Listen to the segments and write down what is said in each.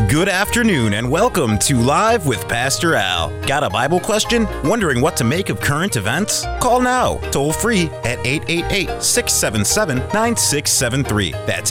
Good afternoon and welcome to Live with Pastor Al. Got a Bible question? Wondering what to make of current events? Call now, toll free at 888-677-9673. That's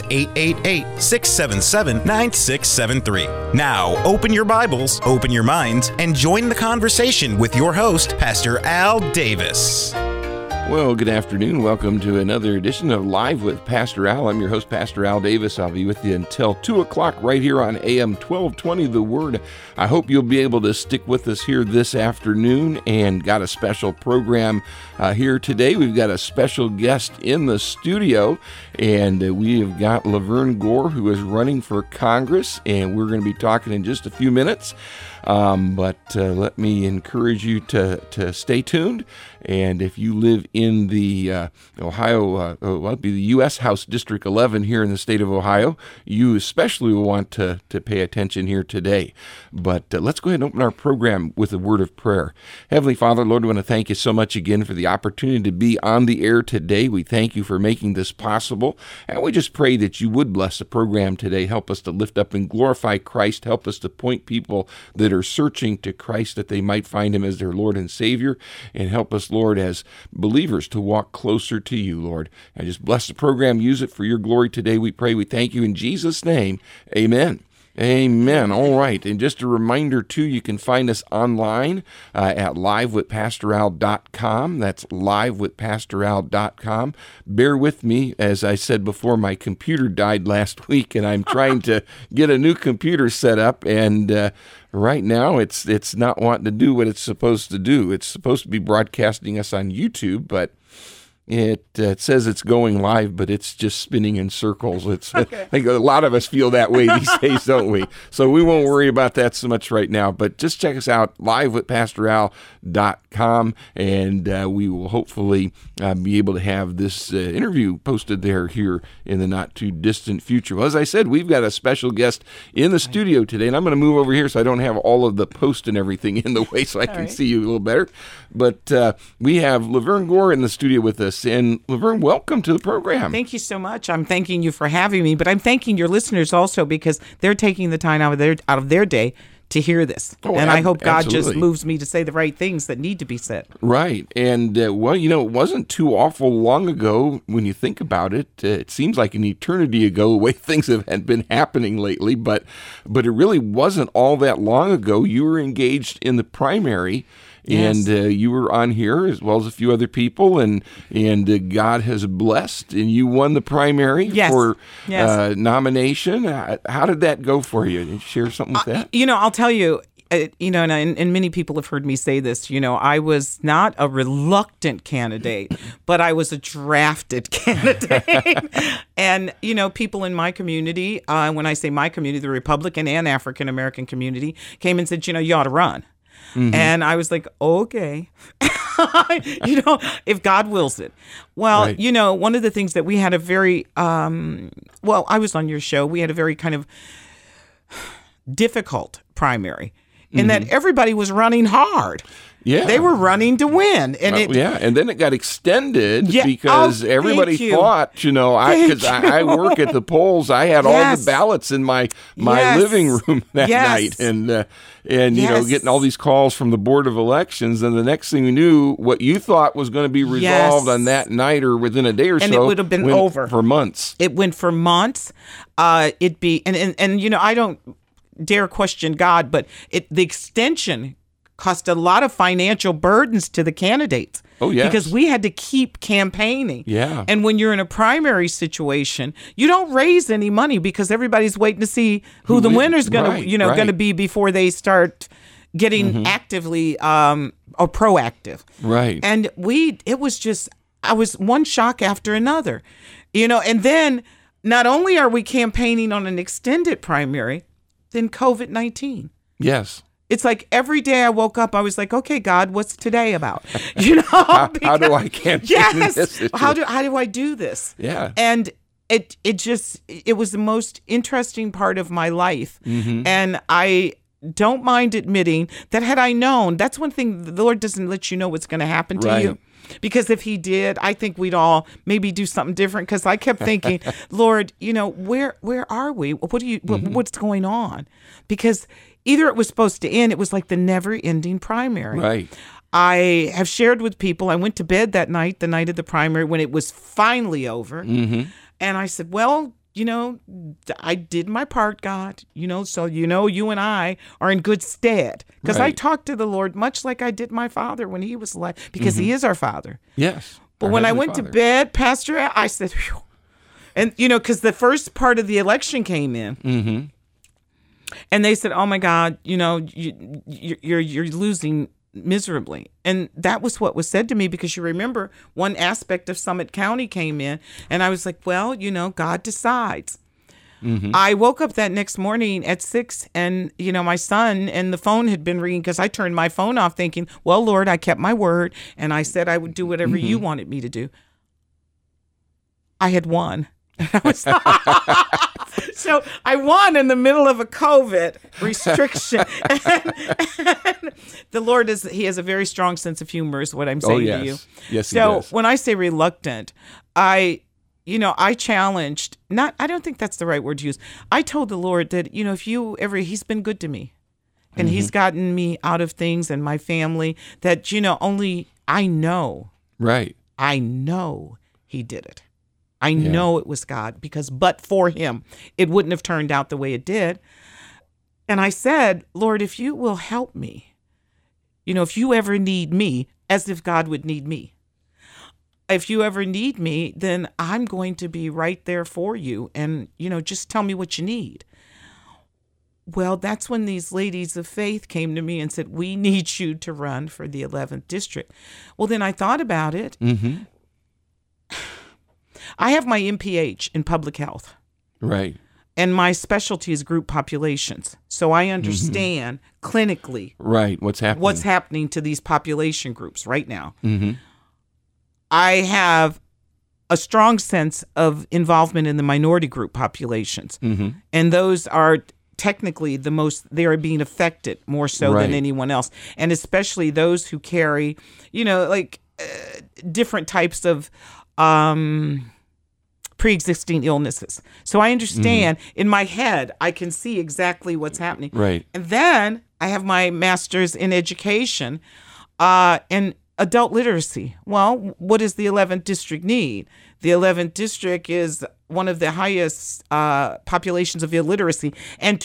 888-677-9673. Now, open your Bibles, open your minds, and join the conversation with your host, Pastor Al Davis. Well, good afternoon. Welcome to another edition of Live with Pastor Al. I'm your host, Pastor Al Davis. I'll be with you until 2 o'clock right here on AM 1220, The Word. I hope you'll be able to stick with us here this afternoon and got a special program here today. We've got a special guest in the studio, and we have got Laverne Gore, who is running for Congress, and we're going to be talking in just a few minutes. But let me encourage you to stay tuned. And if you live in the Ohio, it'd be the U.S. House District 11 here in the state of Ohio, you especially will want to pay attention here today. But let's go ahead and open our program with a word of prayer. Heavenly Father, Lord, we want to thank you so much again for the opportunity to be on the air today. We thank you for making this possible. And we just pray that you would bless the program today. Help us to lift up and glorify Christ. Help us to point people that are searching to Christ that they might find him as their Lord and Savior. And help us, Lord, as believers to walk closer to you, Lord. I just bless the program. Use it for your glory today. We pray. We thank you in Jesus' name. Amen. Amen. All right. And just a reminder, too, you can find us online at livewithpastoral.com. That's livewithpastoral.com. Bear with me. As I said before, my computer died last week, and I'm trying to get a new computer set up, and right now it's not wanting to do what it's supposed to do. It's supposed to be broadcasting us on YouTube, but it says it's going live, but it's just spinning in circles. It's okay. I think a lot of us feel that way these days, don't we? So we won't worry about that so much right now, but just check us out, livewithpastoral.com, and we will hopefully be able to have this interview posted there here in the not-too-distant future. Well, as I said, we've got a special guest in the studio today, and I'm going to move over here so I don't have all of the post and everything in the way so I can see you a little better. But we have Laverne Gore in the studio with us. And Laverne, welcome to the program. Thank you so much. I'm thanking you for having me, but I'm thanking your listeners also because they're taking the time out of their day to hear this. And I hope God just moves me to say the right things that need to be said. Right. And, well, you know, it wasn't too awful long ago when you think about it. It seems like an eternity ago, the way things have been happening lately. But it really wasn't all that long ago. You were engaged in the primary. Yes. And you were on here as well as a few other people, and God has blessed, and you won the primary for nomination. How did that go for you? Can you share something with that? I'll tell you, and many people have heard me say this, I was not a reluctant candidate, but I was a drafted candidate. And, people in my community, when I say my community, the Republican and African American community, came and said, you ought to run. Mm-hmm. And I was like, okay, if God wills it. Well, right. One of the things that we had a very, I was on your show. We had a very kind of difficult primary in that everybody was running hard. Yeah. They were running to win. And and then it got extended because everybody thought, because I work at the polls, I had all the ballots in my living room that night. And getting all these calls from the Board of Elections. And the next thing you knew, what you thought was going to be resolved on that night or within a day or so. And it would have been over. For months. It went for months. I don't dare question God, but the extension cost a lot of financial burdens to the candidates. Oh, yes. Because we had to keep campaigning. Yeah. And when you're in a primary situation, you don't raise any money because everybody's waiting to see who the winner's going to be before they start getting actively or proactive. Right. And I was one shock after another. And then not only are we campaigning on an extended primary, then COVID-19. Yes. It's like every day I woke up, I was like, okay, God, what's today about? How do I campaign this? How do I do this? Yeah. And it was the most interesting part of my life. Mm-hmm. And I don't mind admitting that had I known, that's one thing, the Lord doesn't let you know what's going to happen to you. Because if he did, I think we'd all maybe do something different. Because I kept thinking, Lord, where are we? What's going on? Because either it was supposed to end, it was like the never-ending primary. Right. I have shared with people, I went to bed that night, the night of the primary, when it was finally over. And I said, well, I did my part, God, so, you and I are in good stead. Because I talked to the Lord much like I did my father when he was alive, because he is our father. Yes. But when I went to bed, Pastor, I said, whew. And, because the first part of the election came in. And they said, oh, my God, you're losing miserably. And that was what was said to me, because you remember one aspect of Summit County came in, and I was like, well, God decides. I woke up that next morning at 6, and my son, and the phone had been ringing, because I turned my phone off thinking, well, Lord, I kept my word, and I said I would do whatever you wanted me to do. I had won. So I won in the middle of a COVID restriction. and the Lord he has a very strong sense of humor, is what I'm saying to you. Yes, so he does. when I say reluctant, I challenged, I don't think that's the right word to use. I told the Lord that, he's been good to me, and he's gotten me out of things and my family that, only I know. Right. I know he did it. I know it was God, because but for him, it wouldn't have turned out the way it did. And I said, Lord, if you will help me, if you ever need me, as if God would need me. If you ever need me, then I'm going to be right there for you. And, just tell me what you need. Well, that's when these ladies of faith came to me and said, we need you to run for the 11th district. Well, then I thought about it. I have my MPH in public health. Right. And my specialty is group populations. So I understand clinically what's happening to these population groups right now. I have a strong sense of involvement in the minority group populations. And those are technically they are being affected more so than anyone else. And especially those who carry, different types of pre-existing illnesses. So I understand in my head, I can see exactly what's happening. Right. And then I have my master's in education and adult literacy. Well, what does the 11th district need? The 11th district is one of the highest populations of illiteracy. And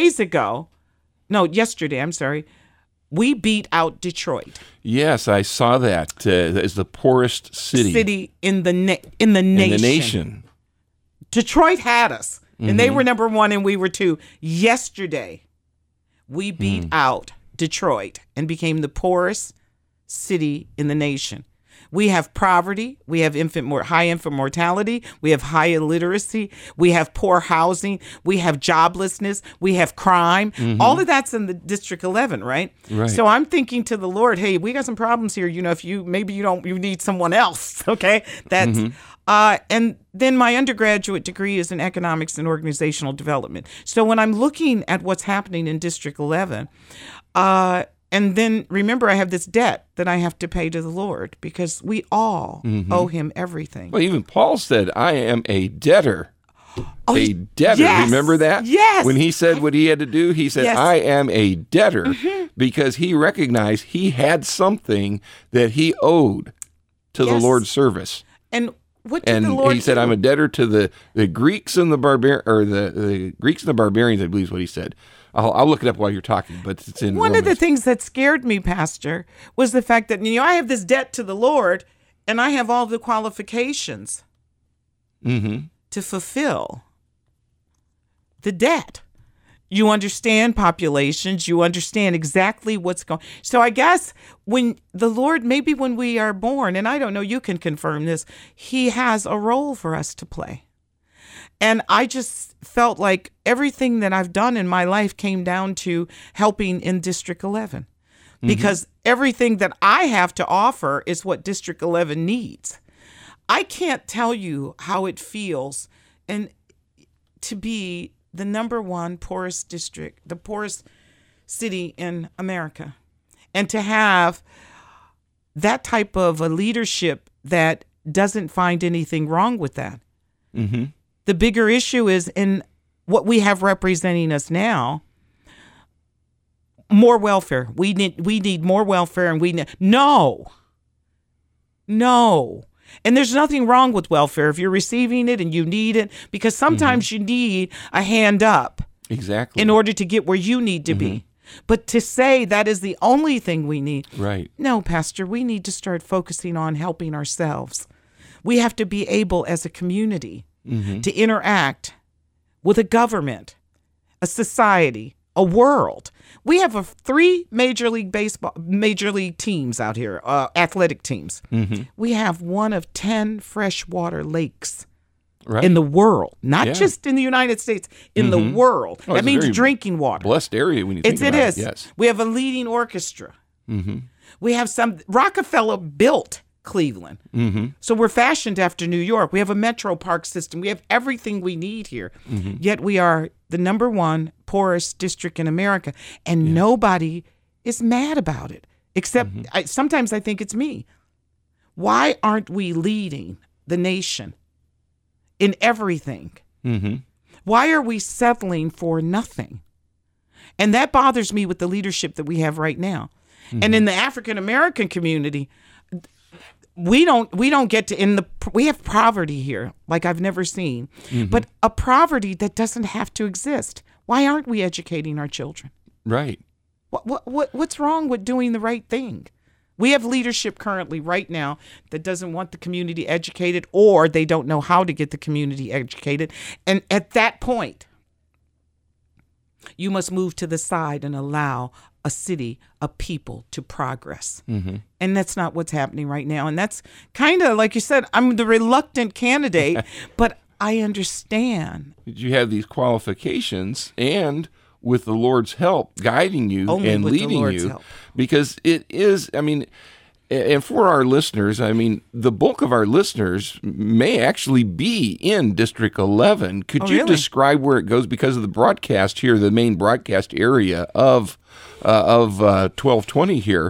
yesterday, we beat out Detroit. Yes, I saw that. As the poorest city in the nation. Detroit had us, and they were number 1, and we were 2. Yesterday, we beat out Detroit and became the poorest city in the nation. We have poverty. We have high infant mortality. We have high illiteracy. We have poor housing. We have joblessness. We have crime. All of that's in the District 11, right? So I'm thinking to the Lord, hey, we got some problems here. If you need someone else. Okay, that's and then my undergraduate degree is in economics and organizational development. So when I'm looking at what's happening in District 11, and then remember, I have this debt that I have to pay to the Lord, because we all owe him everything. Well, even Paul said, I am a debtor. A debtor. Yes, remember that? Yes. When he said what he had to do, he said, I am a debtor, because he recognized he had something that he owed to the Lord's service. And what did the Lord he said, do? I'm a debtor to the Greeks and the the Greeks and the barbarians, I believe is what he said. I'll look it up while you're talking, but it's in One Romans. of the things that scared me, Pastor, was the fact that, I have this debt to the Lord, and I have all the qualifications to fulfill the debt. You understand populations. You understand exactly what's going on. So I guess when the Lord, maybe when we are born, and I don't know, you can confirm this, he has a role for us to play. And I just felt like everything that I've done in my life came down to helping in District 11. Because everything that I have to offer is what District 11 needs. I can't tell you how it feels and to be the number 1 poorest district, the poorest city in America, and to have that type of a leadership that doesn't find anything wrong with that. Mm-hmm. The bigger issue is in what we have representing us now. More welfare. We need more welfare, and no. And there's nothing wrong with welfare if you're receiving it and you need it, because sometimes you need a hand up. Exactly. In order to get where you need to be. But to say that is the only thing we need. Right. No, Pastor, we need to start focusing on helping ourselves. We have to be able as a community to interact with a government, a society, a world. We have 3 major league teams out here, athletic teams. We have one of 10 freshwater lakes in the world, not just in the United States, in the world. Oh, that means drinking water. Blessed area when you think about it. Yes. We have a leading orchestra. We have Rockefeller built Cleveland. So we're fashioned after New York. We have a metro park system. We have everything we need here. Yet we are the number 1 poorest district in America, and nobody is mad about it, except sometimes I think it's me. Why aren't we leading the nation in everything? Why are we settling for nothing? And that bothers me with the leadership that we have right now. And in the African American community, we don't get to we have poverty here like I've never seen, but a poverty that doesn't have to exist. Why aren't we educating our children? Right. What's wrong with doing the right thing? We have leadership currently right now that doesn't want the community educated, or they don't know how to get the community educated. And at that point, you must move to the side and allow a city, a people to progress. And that's not what's happening right now. And that's kind of, like you said, I'm the reluctant candidate, but I understand. You have these qualifications, and with the Lord's help guiding you and leading you, because it is, I mean, and for our listeners, I mean, the bulk of our listeners may actually be in District 11. Could you describe where it goes? Because of the broadcast here, the main broadcast area of 1220 here.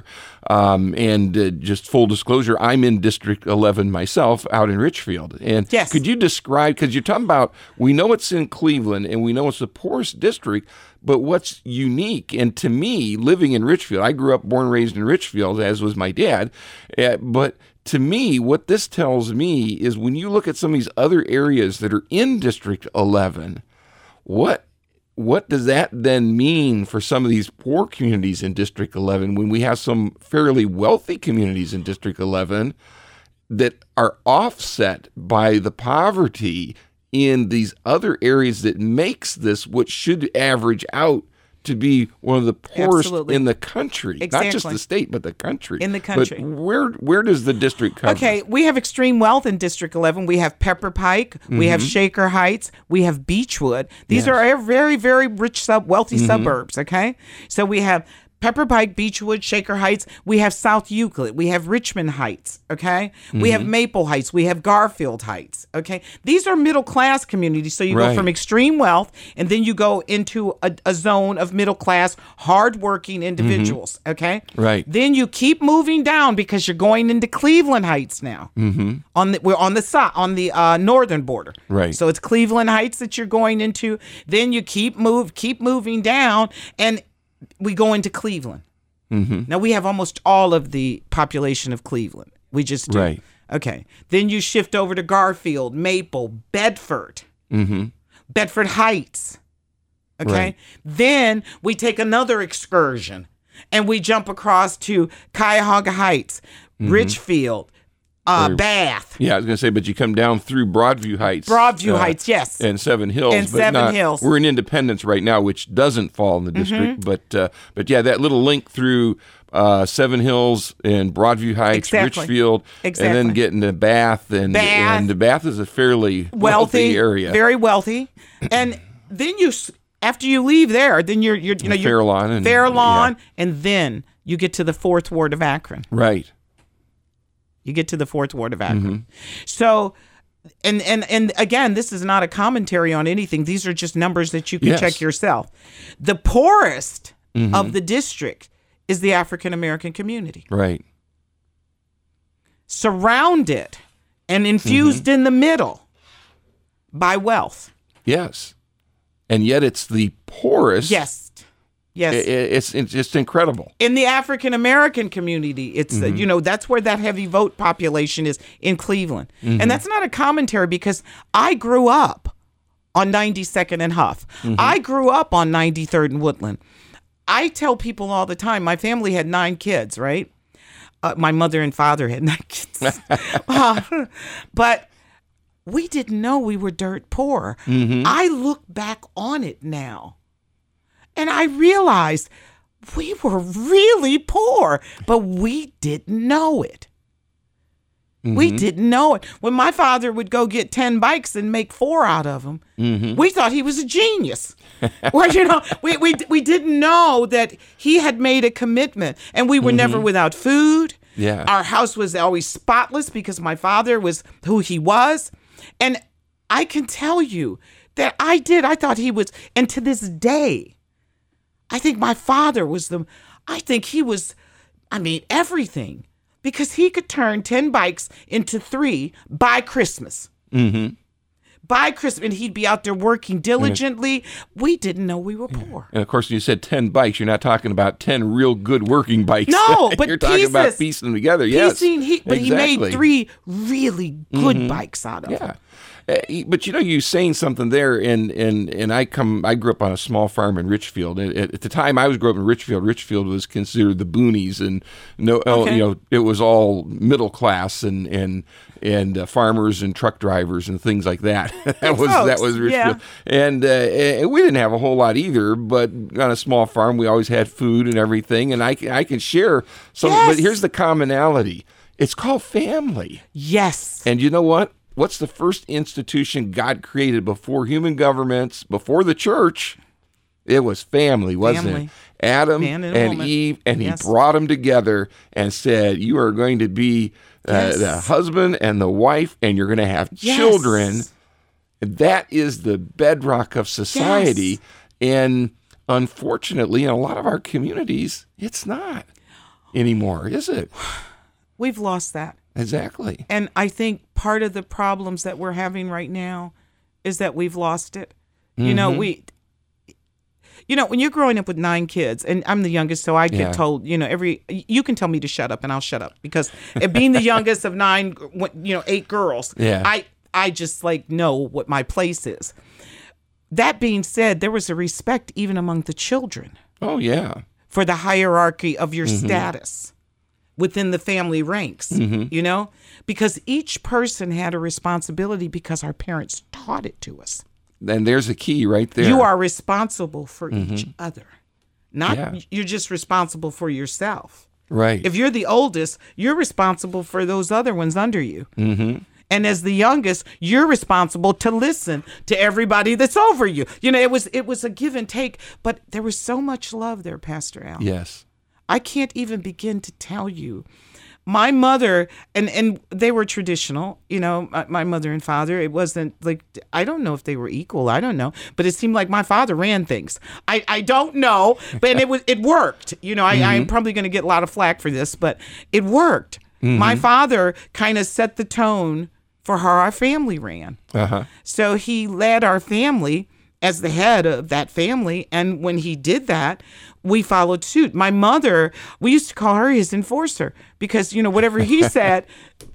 And just full disclosure, I'm in District 11 myself out in Richfield. And could you describe, because you're talking about, we know it's in Cleveland and we know it's the poorest district, but what's unique, and to me, living in Richfield, I grew up, born, raised in Richfield, as was my dad, but to me, what this tells me is when you look at some of these other areas that are in District 11, what does that then mean for some of these poor communities in District 11 when we have some fairly wealthy communities in District 11 that are offset by the poverty in these other areas that makes this what should average out to be one of the poorest in the country, not just the state, but the country. In the country. But where does the district cover? Okay, we have extreme wealth in District 11. We have Pepper Pike. We have Shaker Heights. We have Beechwood. These are very, very rich, wealthy suburbs, okay? So we have Pepper Pike, Beechwood, Shaker Heights. We have South Euclid. We have Richmond Heights, okay? We have Maple Heights. We have Garfield Heights, okay? These are middle-class communities. So you go from extreme wealth, and then you go into a zone of middle-class, hard-working individuals, okay? Right. Then you keep moving down because you're going into Cleveland Heights now. We're on the northern border. Right. So it's Cleveland Heights that you're going into. Then you keep moving down, and we go into Cleveland. Now, we have almost all of the population of Cleveland. We just do. Right. Okay. Then you shift over to Garfield, Maple, Bedford, Bedford Heights. Okay. Right. Then we take another excursion, and we jump across to Cuyahoga Heights, Richfield, Bath. Yeah, I was going to say, but you come down through Broadview Heights. Heights, yes. And Seven Hills. And Seven Hills. We're in Independence right now, which doesn't fall in the district. But yeah, that little link through Seven Hills and Broadview Heights, Richfield, and then getting to Bath. And Bath is a fairly wealthy area. Very wealthy. And then after you leave there, then you're Fair Lawn. And then you get to the 4th Ward of Akron. Right. You get to the 4th Ward of Akron. So, and again, this is not a commentary on anything. These are just numbers that you can check yourself. The poorest of the district is the African American community. Right. surrounded and infused in the middle by wealth. Yes. And yet it's the poorest. Yes. Yes. It's just incredible. In the African American community, it's that's where that heavy vote population is, in Cleveland. And that's not a commentary, because I grew up on 92nd and Huff. I grew up on 93rd and Woodland. I tell people all the time, my family had 9 kids, right? My mother and father had 9 kids. But we didn't know we were dirt poor. I look back on it now, and I realized we were really poor, but we didn't know it. We didn't know it. When my father would go get 10 bikes and make 4 out of them, we thought he was a genius. Well, we didn't know that he had made a commitment, and we were never without food. Yeah. Our house was always spotless because my father was who he was. And I can tell you that I thought he was, and to this day, I think my father was everything, because he could turn 10 bikes into 3 by Christmas. By Christmas, and he'd be out there working diligently. We didn't know we were poor. And of course, you said 10 bikes. You're not talking about 10 real good working bikes. No, but you're talking about piecing them together. Yes, but he made 3 really good bikes out of them. But you saying something there, and I grew up on a small farm in Richfield. At the time I was growing up in Richfield was considered the boonies, and it was all middle class and farmers and truck drivers and things like that. that was Richfield, yeah. And we didn't have a whole lot either. But on a small farm, we always had food and everything, and I can share some. Yes. But here's the commonality: it's called family. Yes. And you know what? What's the first institution God created before human governments, before the church? It was family, wasn't it? Adam and Eve, and he brought them together and said, you are going to be the husband and the wife, and you're going to have children. That is the bedrock of society. And unfortunately, in a lot of our communities, it's not anymore, is it? We've lost that. Exactly. And I think part of the problems that we're having right now is that we've lost it. When you're growing up with 9 kids, and I'm the youngest, so I get told, you can tell me to shut up and I'll shut up, because being the youngest of 9, 8 girls, I just know what my place is. That being said, there was a respect even among the children. Oh, yeah. For the hierarchy of your status within the family ranks, because each person had a responsibility because our parents taught it to us. And there's a key right there. You are responsible for each other. You're just responsible for yourself. Right. If you're the oldest, you're responsible for those other ones under you. And as the youngest, you're responsible to listen to everybody that's over you. It was a give and take, but there was so much love there, Pastor Al. Yes. I can't even begin to tell you. My mother, and they were traditional, my mother and father. It wasn't I don't know if they were equal. I don't know. But it seemed like my father ran things. I don't know. But it worked. I'm probably going to get a lot of flack for this, but it worked. My father kind of set the tone for how our family ran. So he led our family as the head of that family. And when he did that, we followed suit. My mother, we used to call her his enforcer, because, whatever he said,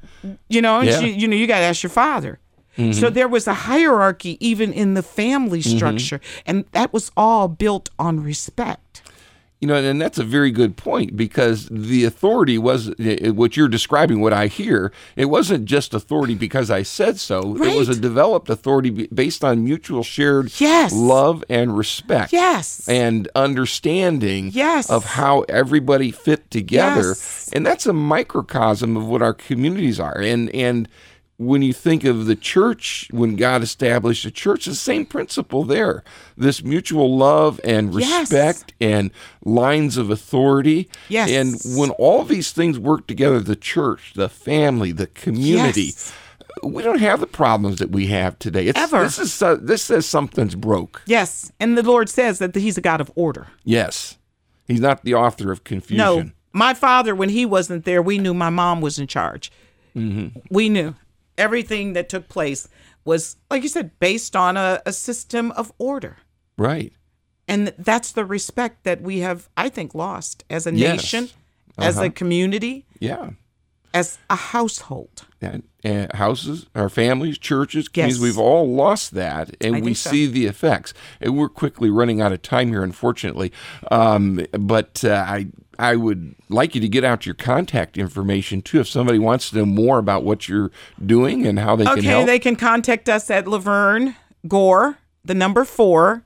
you got to ask your father. So there was a hierarchy even in the family structure. And that was all built on respect. And that's a very good point, because the authority was what you're describing, what I hear. It wasn't just authority because I said so. Right. It was a developed authority based on mutual shared love and respect. Yes. And understanding of how everybody fit together. Yes. And that's a microcosm of what our communities are. And when you think of the church, when God established the church, the same principle there. This mutual love and respect and lines of authority. Yes. And when all these things work together, the church, the family, the community, we don't have the problems that we have today. Ever. This says something's broke. Yes. And the Lord says that he's a God of order. Yes. He's not the author of confusion. No. My father, when he wasn't there, we knew my mom was in charge. We knew everything that took place was, like you said, based on a system of order. Right. And that's the respect that we have, I think, lost as a Yes. nation, as a community, Yeah. as a household. And houses, our families, churches, communities, Yes. we've all lost that, and I we think so. see the effects. And we're quickly running out of time here, unfortunately. But I would like you to get out your contact information, too, if somebody wants to know more about what you're doing and how they can help. Okay, they can contact us at Laverne Gore, 4,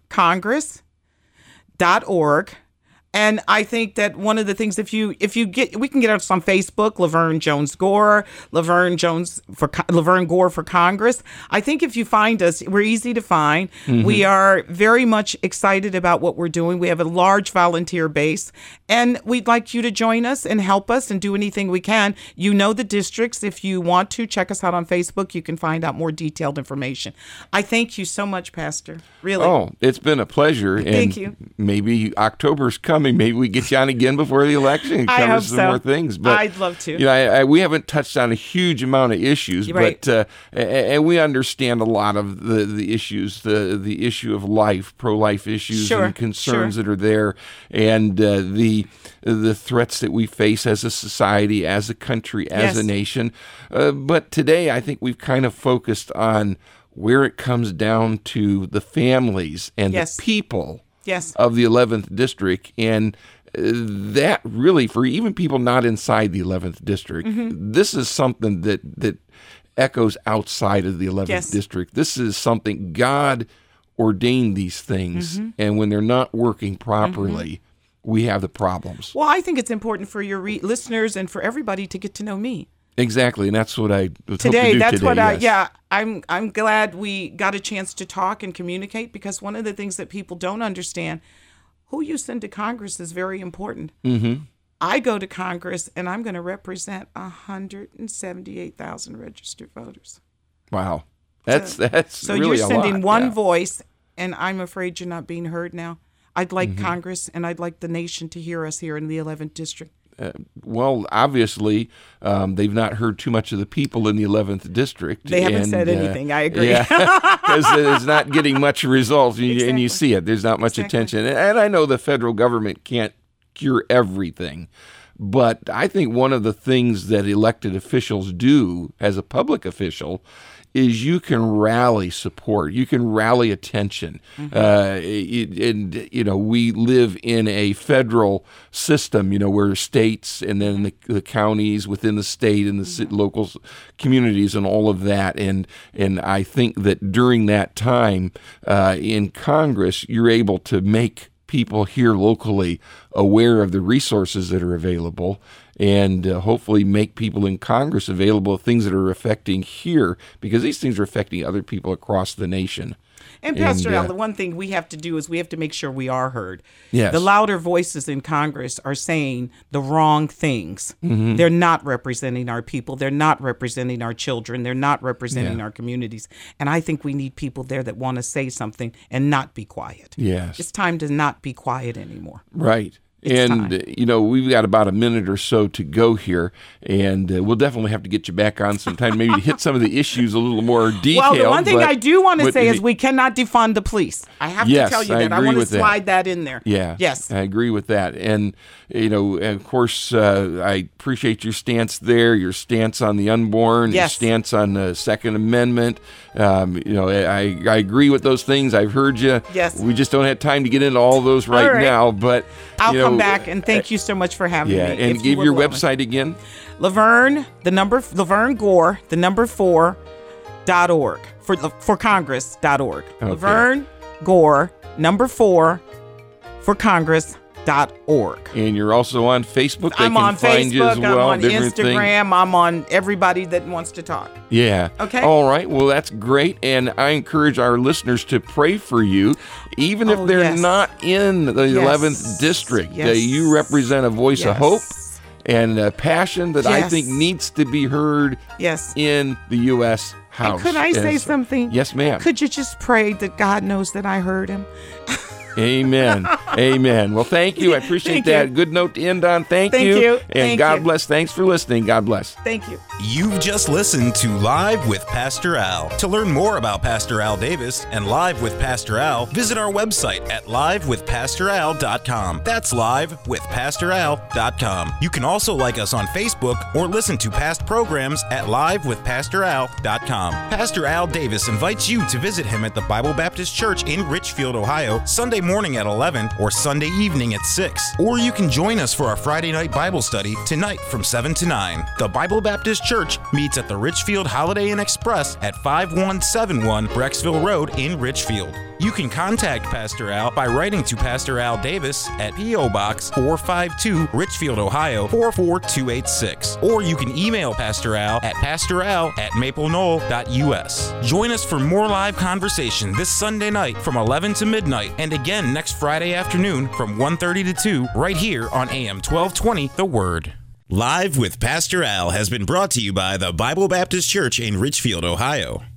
Congress.org. And I think that one of the things, if you get, we can get us on Facebook, Laverne Jones Gore, Laverne Gore for Congress. I think if you find us, we're easy to find. We are very much excited about what we're doing. We have a large volunteer base, and we'd like you to join us and help us and do anything we can. You know the districts. If you want to, check us out on Facebook. You can find out more detailed information. I thank you so much, Pastor. Really. Oh, it's been a pleasure. Thank And you. maybe October's coming. Maybe we get you on again before the election and I cover hope some so. more things. But I'd love to. You know, we haven't touched on a huge amount of issues, Right. but and we understand a lot of the issues, the issue of life, pro-life issues Sure, and concerns sure. that are there, and the threats that we face as a society, as a country, as Yes. a nation. But today, I think we've kind of focused on where it comes down to the families and Yes. the people Yes. of the 11th district, and that really, for even people not inside the 11th district, this is something that echoes outside of the 11th Yes. district. This is something God ordained these things, and when they're not working properly, we have the problems. Well, I think it's important for your listeners and for everybody to get to know me. Exactly, and that's what I was hoping to Today, do that's today, what yes. I'm glad we got a chance to talk and communicate, because one of the things that people don't understand, who you send to Congress is very important. I go to Congress and I'm going to represent 178,000 registered voters. Wow, that's So really you're a sending lot. one Yeah. voice, and I'm afraid you're not being heard now. I'd like Congress and I'd like the nation to hear us here in the 11th district. Well, obviously, they've not heard too much of the people in the 11th district. They haven't and, said anything. I agree. Yeah, because it's not getting much results, and you Exactly. see it. There's not much Exactly. attention. And I know the federal government can't cure everything, but I think one of the things that elected officials do as a public official is you can rally support, you can rally attention. And we live in a federal system, where states and then the counties within the state and the local communities and all of that. And I think that during that time in Congress, you're able to make people here locally aware of the resources that are available, and hopefully make people in Congress available of things that are affecting here, because these things are affecting other people across the nation. And Pastor Al, the one thing we have to do is we have to make sure we are heard. Yes. The louder voices in Congress are saying the wrong things. They're not representing our people. They're not representing our children. They're not representing our communities. And I think we need people there that want to say something and not be quiet. Yes. It's time to not be quiet anymore. Right. And, we've got about a minute or so to go here, and we'll definitely have to get you back on sometime, maybe to hit some of the issues a little more detailed. Well, the one thing I do want to say is we we cannot defund the police. I have Yes, to tell you I that. I agree want to with that. slide that in there. Yeah. Yes. I agree with that. And, of course, I appreciate your stance there, your stance on the unborn, Yes. your stance on the Second Amendment. I agree with those things. I've heard you. Yes. We just don't have time to get into all those All right right. now. But I'll come back, and thank you so much for having Yeah, me. and If give you your would allow me. website again. Laverne Gore, 4.org for Congress.org. Laverne Gore, 4 for Congress.org. And you're also on Facebook. They I'm can on find you as Facebook, well. I'm on different things. Instagram, I'm on everybody that wants to talk. Yeah. Okay. All right. Well, that's great. And I encourage our listeners to pray for you, even if Oh, they're yes. not in the 11th district. Yes. You represent a voice of hope Yes. and a passion that I Yes. think needs to be heard Yes. in the U.S. House. And could I say Yes. something? Yes, ma'am. Could you just pray that God knows that I heard him? Amen. Amen. Well, thank you. I appreciate that. Good note to end on. Thank you. And Thank God you. bless. Thanks for listening. God bless. Thank you. You've just listened to Live with Pastor Al. To learn more about Pastor Al Davis and Live with Pastor Al, visit our website at livewithpastoral.com. That's livewithpastoral.com. You can also like us on Facebook or listen to past programs at livewithpastoral.com. Pastor Al Davis invites you to visit him at the Bible Baptist Church in Richfield, Ohio, Sunday morning at 11 or Sunday evening at 6. Or you can join us for our Friday night Bible study tonight from 7 to 9. The Bible Baptist Church meets at the Richfield Holiday Inn Express at 5171 Brecksville Road in Richfield. You can contact Pastor Al by writing to Pastor Al Davis at P.O. Box 452, Richfield, Ohio 44286. Or you can email Pastor Al at pastoral@mapleknoll.us. Join us for more live conversation this Sunday night from 11 to midnight and again next Friday afternoon from 1:30 to 2 right here on AM 1220 The Word. Live with Pastor Al has been brought to you by the Bible Baptist Church in Richfield, Ohio.